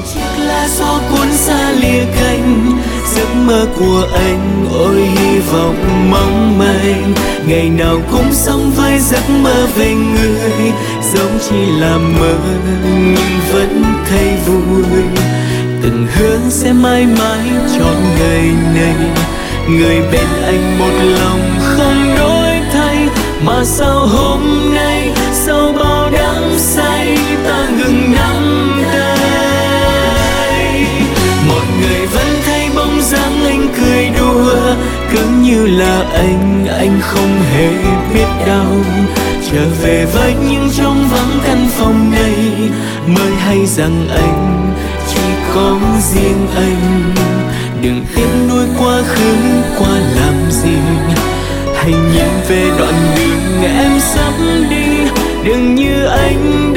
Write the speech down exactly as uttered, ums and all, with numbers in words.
chiếc lá gió cuốn xa lìa cánh, giấc mơ của anh ôi hy vọng mong manh, ngày nào cũng sống với giấc mơ về người, giống chỉ là mơ nhưng vẫn thấy vui. Từng hứa sẽ mãi mãi trọn ngày này, người bên anh một lòng không đổi thay, mà sao hôm nay sau bao đắm say ta ngừng nắm tay. Mọi người vẫn thấy bóng dáng anh cười đùa, cứ như là anh anh không hề biết đau. Trở về với những trống vắng căn phòng này, mới hay rằng anh chỉ có riêng anh. Đừng tiếc nuối quá khứ qua làm gì, hãy nhìn về đoạn đường em sắp đi. Đừng như anh